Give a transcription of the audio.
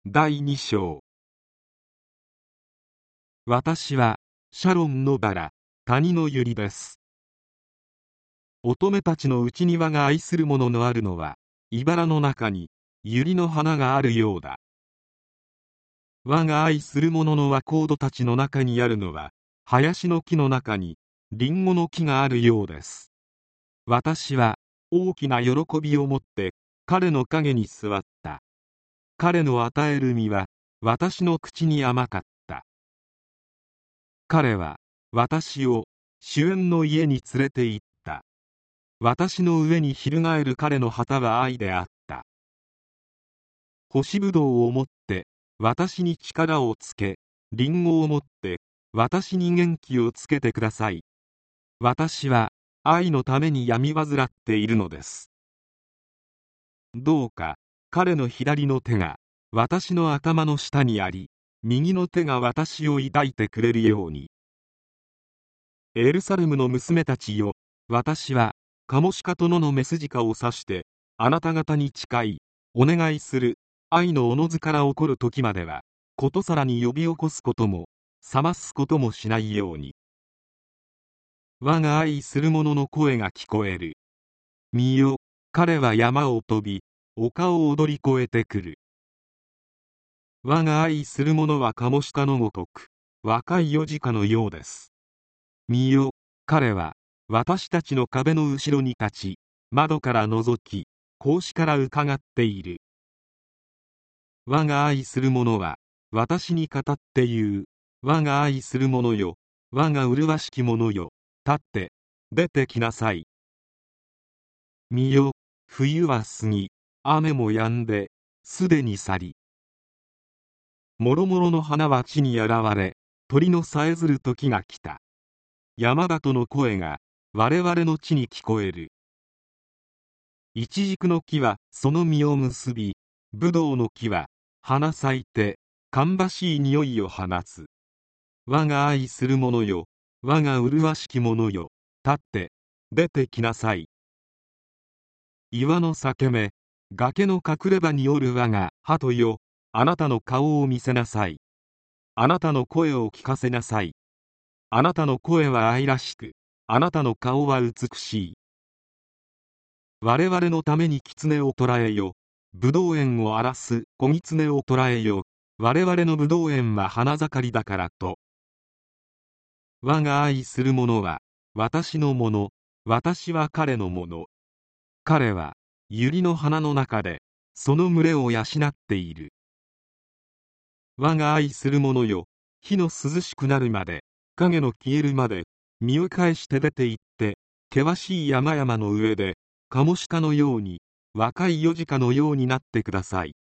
第2章。私はシャロンのバラ、谷の百合です。乙女たちの内庭が愛するもののあるのは、茨の中に百合の花があるようだ。我が愛する者の若人たちの中にあるのは、林の木の中にリンゴの木があるようです。私は大きな喜びをもって彼の陰に座った。彼の与える実は私の口に甘かった。彼は私を主宴の家に連れて行った。私の上に翻る彼の旗は愛であった。干しぶどうをもって私に力をつけ、リンゴをもって私に元気をつけてください。私は愛のために病み患っているのです。どうか彼の左の手が私の頭の下にあり、右の手が私を抱いてくれるように。エルサレムの娘たちよ、私はカモシカと野のメスジカを指してあなた方に誓い、お願いする。愛のおのずから起こる時まではことさらに呼び起こすことも覚ますこともしないように。我が愛する者の声が聞こえる。見よ、彼は山を飛び丘を踊り越えてくる。我が愛する者はカモシカのごとく若い幼児かのようです。見よ、彼は私たちの壁の後ろに立ち、窓から覗き格子から伺っている。我が愛する者は私に語って言う。我が愛する者よ、我が麗しき者よ、立って出てきなさい。見よ、冬は過ぎ、雨も止んですでに去り、もろもろの花は地に現れ、鳥のさえずる時が来た。山鳩の声が我々の地に聞こえる。イチジクの木はその実を結び、ブドウの木は花咲いて芳しい匂いを放つ。我が愛する者よ、我が麗しき者よ、立って出てきなさい。岩の裂け目、崖の隠れ場におる我が鳩よ、あなたの顔を見せなさい。あなたの声を聞かせなさい。あなたの声は愛らしく、あなたの顔は美しい。我々のために狐を捕らえよ、ぶどう園を荒らす子狐を捕らえよ、我々のぶどう園は花盛りだからと。我が愛する者は私のもの、私は彼のもの。彼は百合の花の中でその群れを養っている。我が愛する者よ、日の涼しくなるまで、影の消えるまで、身を返して出て行って、険しい山々の上でカモシカのように若い幼児かのようになってください。